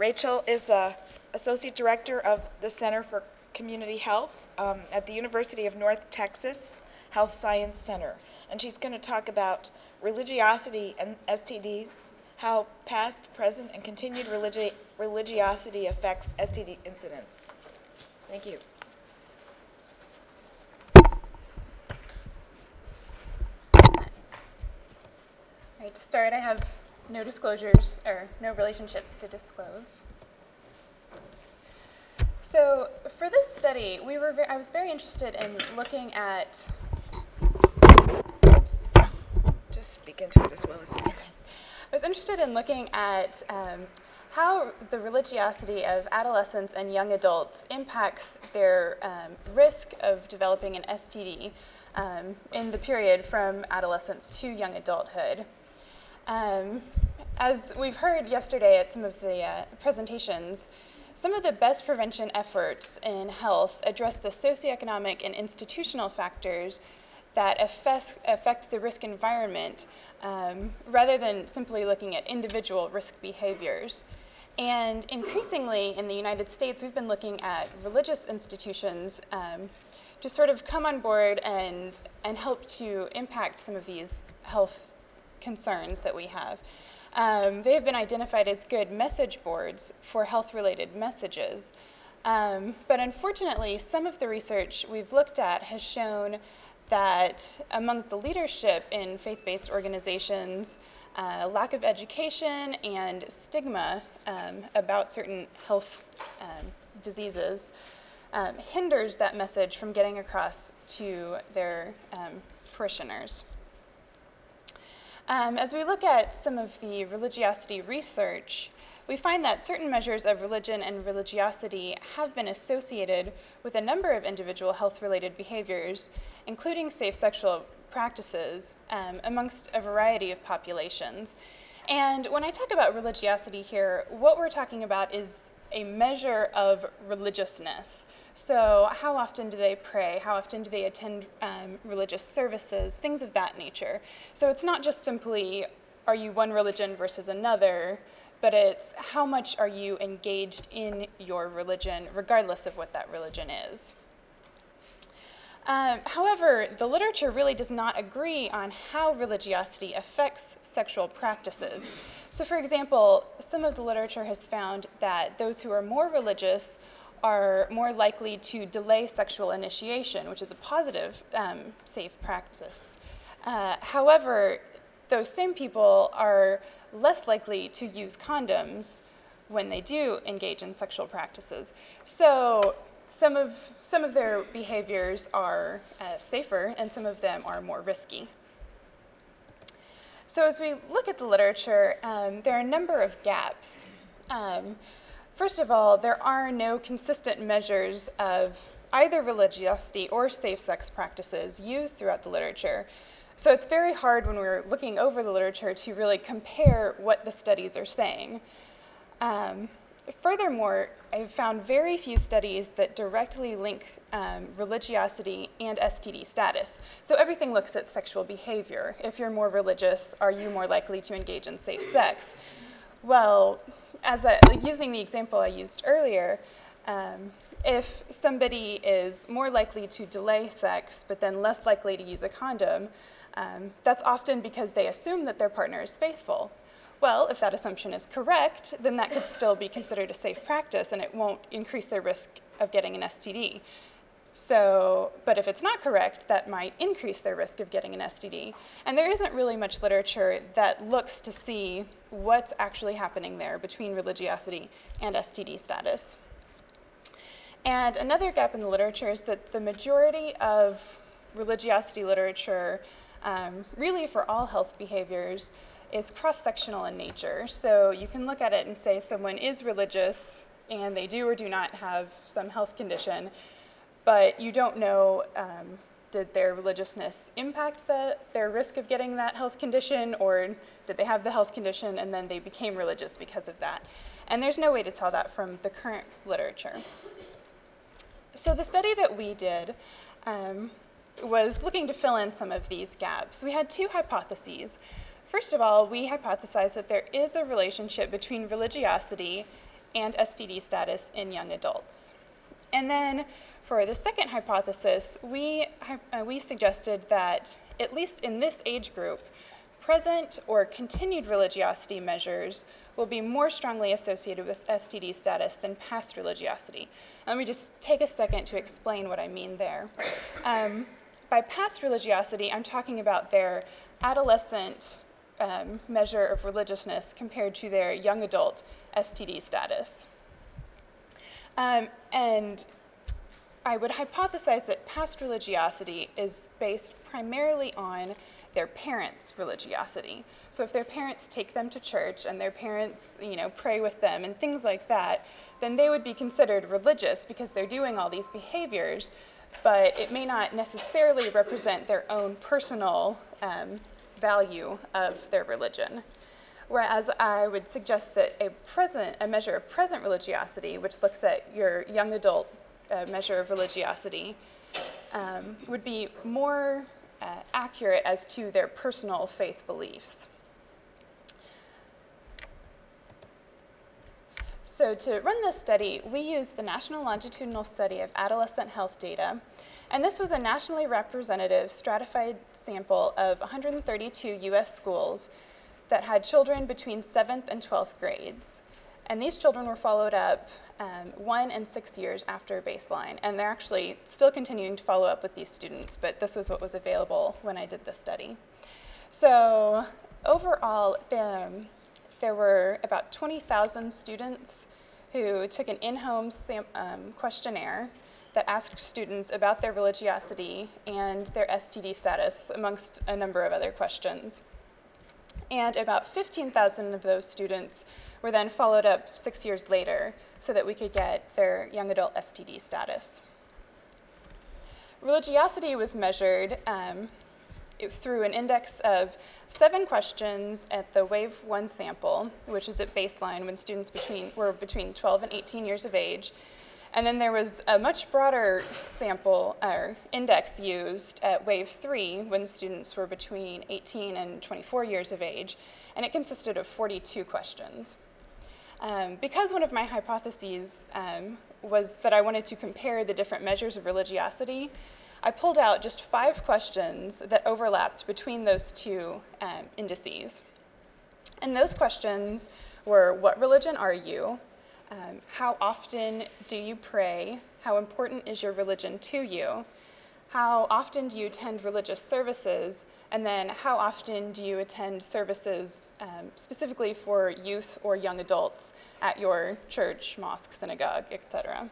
Rachel is Associate Director of the Center for Community Health at the University of North Texas Health Science Center. And she's going to talk about religiosity and STDs, how past, present, and continued religiosity affects STD incidence. Thank you. All right, to start, I have no disclosures or no relationships to disclose. So for this study, I was very interested in looking at. Just speak into it as well as you can. I was interested in looking at how the religiosity of adolescents and young adults impacts their risk of developing an STD in the period from adolescence to young adulthood. As we've heard yesterday at some of the presentations, some of the best prevention efforts in health address the socioeconomic and institutional factors that affect the risk environment rather than simply looking at individual risk behaviors. And increasingly in the United States, we've been looking at religious institutions to sort of come on board and help to impact some of these health concerns that we have. They have been identified as good message boards for health-related messages. But unfortunately, some of the research we've looked at has shown that amongst the leadership in faith-based organizations, lack of education and stigma about certain health diseases hinders that message from getting across to their parishioners. As we look at some of the religiosity research, we find that certain measures of religion and religiosity have been associated with a number of individual health-related behaviors, including safe sexual practices amongst a variety of populations. And when I talk about religiosity here, what we're talking about is a measure of religiousness. So how often do they pray? How often do they attend religious services? Things of that nature. So it's not just simply, are you one religion versus another, but it's how much are you engaged in your religion, regardless of what that religion is. However, the literature really does not agree on how religiosity affects sexual practices. So for example, some of the literature has found that those who are more religious are more likely to delay sexual initiation, which is a positive, safe practice. However, those same people are less likely to use condoms when they do engage in sexual practices. So some of their behaviors are safer, and some of them are more risky. So as we look at the literature, there are a number of gaps. First of all, there are no consistent measures of either religiosity or safe sex practices used throughout the literature. So it's very hard when we're looking over the literature to really compare what the studies are saying. Furthermore, I've found very few studies that directly link religiosity and STD status. So everything looks at sexual behavior. If you're more religious, are you more likely to engage in safe sex? Well, using the example I used earlier, if somebody is more likely to delay sex but then less likely to use a condom, that's often because they assume that their partner is faithful. Well, if that assumption is correct, then that could still be considered a safe practice and it won't increase their risk of getting an STD. But if it's not correct, that might increase their risk of getting an STD. And there isn't really much literature that looks to see what's actually happening there between religiosity and STD status. And another gap in the literature is that the majority of religiosity literature, really for all health behaviors, is cross-sectional in nature. So you can look at it and say someone is religious and they do or do not have some health condition, but you don't know, did their religiousness impact their risk of getting that health condition, or did they have the health condition and then they became religious because of that? And there's no way to tell that from the current literature. So the study that we did was looking to fill in some of these gaps. We had two hypotheses. First of all, we hypothesized that there is a relationship between religiosity, and STD status in young adults. And then for the second hypothesis, we suggested that, at least in this age group, present or continued religiosity measures will be more strongly associated with STD status than past religiosity. Let me just take a second to explain what I mean there. By past religiosity, I'm talking about their adolescent measure of religiousness compared to their young adult STD status. And I would hypothesize that past religiosity is based primarily on their parents' religiosity. So if their parents take them to church and their parents, pray with them and things like that, then they would be considered religious because they're doing all these behaviors, but it may not necessarily represent their own personal value of their religion. Whereas I would suggest that a measure of present religiosity, which looks at your young adult measure of religiosity, would be more accurate as to their personal faith beliefs. So to run this study, we used the National Longitudinal Study of Adolescent Health Data, and this was a nationally representative stratified sample of 132 US schools that had children between 7th and 12th grades. And these children were followed up 1 and 6 years after baseline, and they're actually still continuing to follow up with these students, but this is what was available when I did this study. So overall, there were about 20,000 students who took an in-home questionnaire that asked students about their religiosity and their STD status, amongst a number of other questions. And about 15,000 of those students were then followed up 6 years later so that we could get their young adult STD status. Religiosity was measured through an index of 7 questions at the Wave 1 sample, which was at baseline when students were between 12 and 18 years of age. And then there was a much broader sample or index used at Wave 3 when students were between 18 and 24 years of age, and it consisted of 42 questions. Because one of my hypotheses was that I wanted to compare the different measures of religiosity, I pulled out just 5 questions that overlapped between those two indices. And those questions were, what religion are you? How often do you pray? How important is your religion to you? How often do you attend religious services? And then how often do you attend services specifically for youth or young adults at your church, mosque, synagogue, etc.?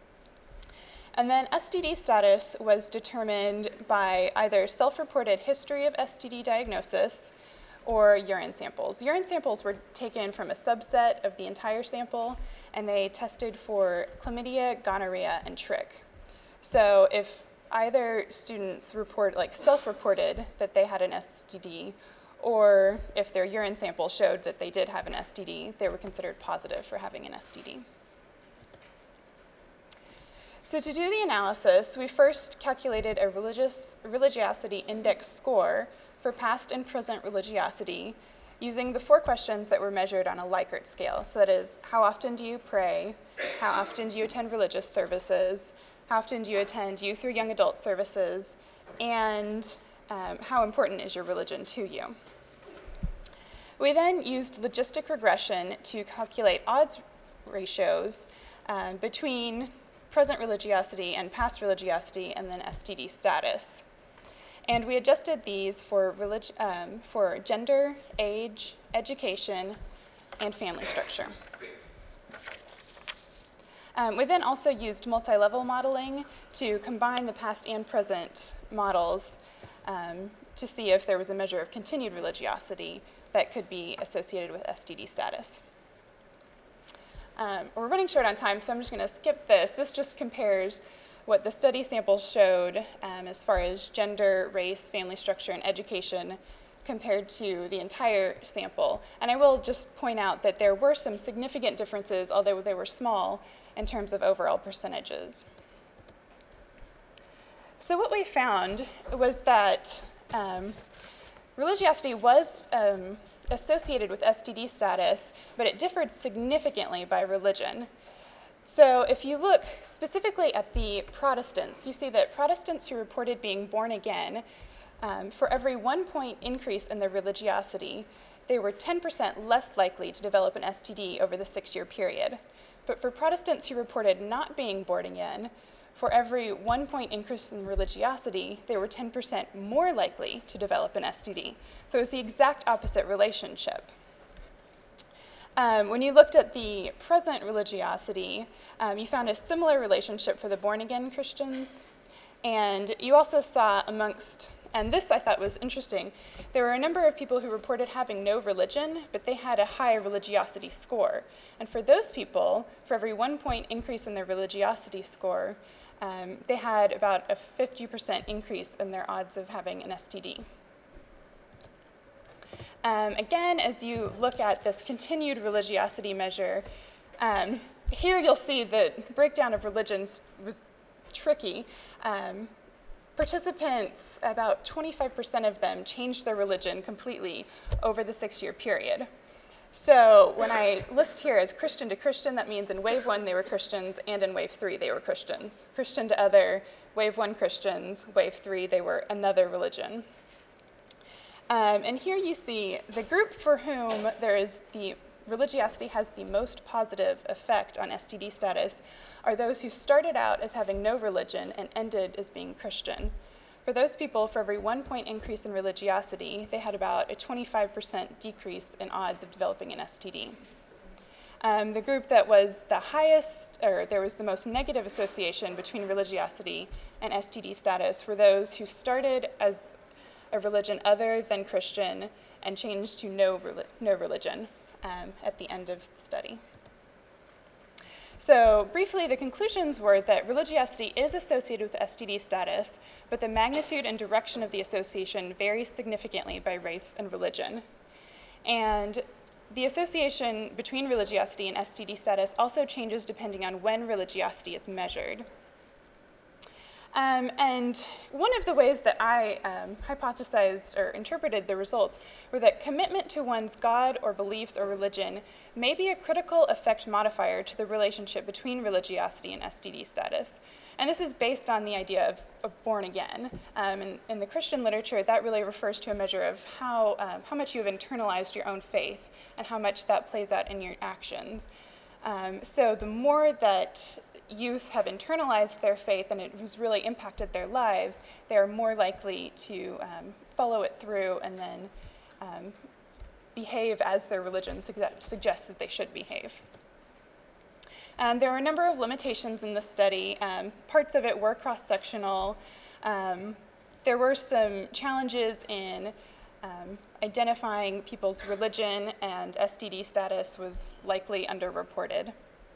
And then STD status was determined by either self-reported history of STD diagnosis or urine samples. Urine samples were taken from a subset of the entire sample, and they tested for chlamydia, gonorrhea, and trich. So if either students self-reported that they had an STD, or if their urine sample showed that they did have an STD, they were considered positive for having an STD. So to do the analysis, we first calculated a religiosity index score for past and present religiosity using the 4 questions that were measured on a Likert scale. So that is, how often do you pray? How often do you attend religious services? How often do you attend youth or young adult services? And how important is your religion to you? We then used logistic regression to calculate odds ratios between present religiosity and past religiosity, and then STD status. And we adjusted these for gender, age, education, and family structure. We then also used multi-level modeling to combine the past and present models to see if there was a measure of continued religiosity that could be associated with STD status. We're running short on time, so I'm just going to skip this. This just compares what the study sample showed as far as gender, race, family structure, and education compared to the entire sample. And I will just point out that there were some significant differences, although they were small, in terms of overall percentages. So what we found was that religiosity was associated with STD status, but it differed significantly by religion. So if you look specifically at the Protestants, you see that Protestants who reported being born again, for every 1 point increase in their religiosity, they were 10% less likely to develop an STD over the 6-year period. But for Protestants who reported not being born again, for every 1 point increase in religiosity, they were 10% more likely to develop an STD. So it's the exact opposite relationship. When you looked at the present religiosity, you found a similar relationship for the born-again Christians. And you also saw amongst, and this I thought was interesting, there were a number of people who reported having no religion, but they had a high religiosity score. And for those people, for every 1 point increase in their religiosity score, they had about a 50% increase in their odds of having an STD. Again, as you look at this continued religiosity measure, here you'll see the breakdown of religions was tricky. Participants, about 25% of them changed their religion completely over the 6-year period. So when I list here as Christian to Christian, that means in wave 1 they were Christians, and in wave 3 they were Christians. Christian to other, wave 1 Christians, wave 3 they were another religion. And here you see the group for whom there is the religiosity has the most positive effect on STD status are those who started out as having no religion and ended as being Christian. For those people, for every 1 point increase in religiosity, they had about a 25% decrease in odds of developing an STD. The group that was the highest, or there was the most negative association between religiosity and STD status were those who started as a religion other than Christian and changed to no religion at the end of the study. So briefly, the conclusions were that religiosity is associated with STD status, but the magnitude and direction of the association varies significantly by race and religion. And the association between religiosity and STD status also changes depending on when religiosity is measured. And one of the ways that I hypothesized or interpreted the results were that commitment to one's God or beliefs or religion may be a critical effect modifier to the relationship between religiosity and STD status. And this is based on the idea of born again. In the Christian literature, that really refers to a measure of how much you have internalized your own faith and how much that plays out in your actions. So the more that youth have internalized their faith and it has really impacted their lives, they are more likely to follow it through and then behave as their religion suggests that they should behave. There were a number of limitations in the study. Parts of it were cross-sectional. There were some challenges in identifying people's religion, and STD status was likely underreported.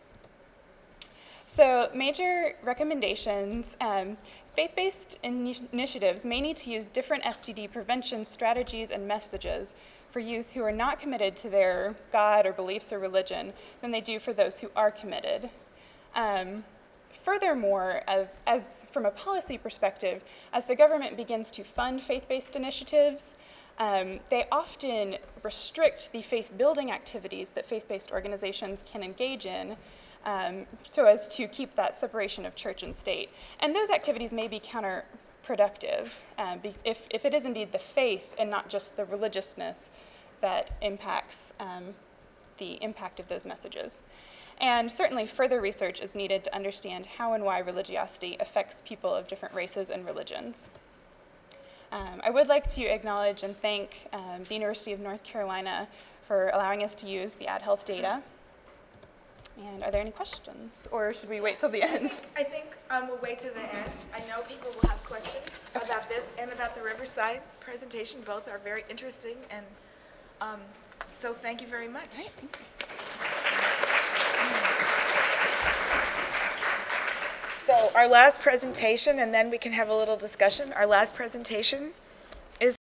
So major recommendations, faith-based initiatives may need to use different STD prevention strategies and messages for youth who are not committed to their God or beliefs or religion than they do for those who are committed. Furthermore, as from a policy perspective, as the government begins to fund faith-based initiatives, they often restrict the faith-building activities that faith-based organizations can engage in, so as to keep that separation of church and state. And those activities may be counterproductive if it is indeed the faith and not just the religiousness that impacts the impact of those messages. And certainly further research is needed to understand how and why religiosity affects people of different races and religions. I would like to acknowledge and thank the University of North Carolina for allowing us to use the AdHealth data. And are there any questions, or should we wait till the end? I think we'll wait to the end. I know people will have questions about this and about the Riverside presentation. Both are very interesting, and so thank you very much. All right, thank you. So our last presentation, and then we can have a little discussion. Our last presentation